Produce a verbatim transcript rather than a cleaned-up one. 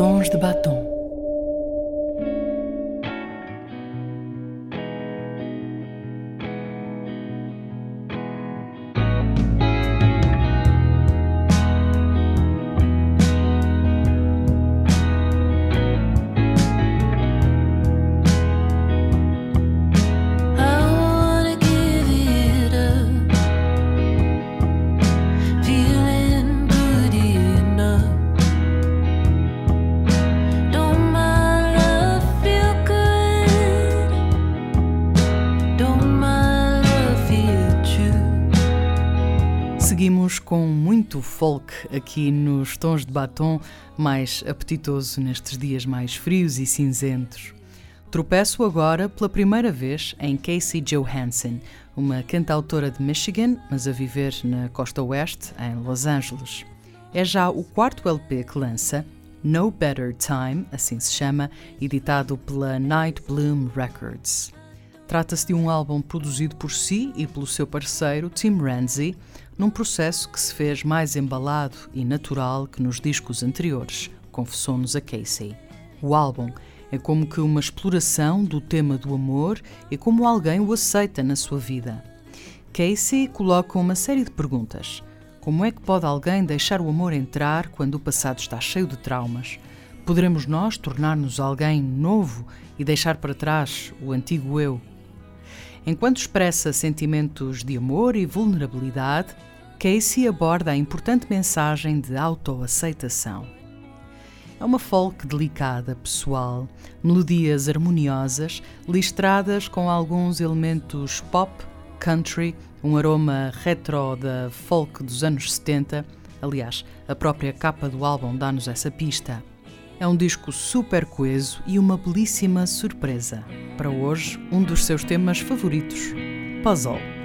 Tons de Batom. Seguimos com muito folk aqui nos Tons de Batom, mais apetitoso nestes dias mais frios e cinzentos. Tropeço agora pela primeira vez em Casey Johansson, uma cantautora de Michigan, mas a viver na costa oeste, em Los Angeles. É já o quarto L P que lança, No Better Time, assim se chama, editado pela Night Bloom Records. Trata-se de um álbum produzido por si e pelo seu parceiro Tim Ramsey, num processo que se fez mais embalado e natural que nos discos anteriores, confessou-nos a Casey. O álbum é como que uma exploração do tema do amor e como alguém o aceita na sua vida. Casey coloca uma série de perguntas. Como é que pode alguém deixar o amor entrar quando o passado está cheio de traumas? Poderemos nós tornar-nos alguém novo e deixar para trás o antigo eu? Enquanto expressa sentimentos de amor e vulnerabilidade, Casey aborda a importante mensagem de autoaceitação. É uma folk delicada, pessoal, melodias harmoniosas, listradas com alguns elementos pop, country, um aroma retro da folk dos anos setenta. Aliás, a própria capa do álbum dá-nos essa pista. É um disco super coeso e uma belíssima surpresa. Para hoje, um dos seus temas favoritos, Puzzle.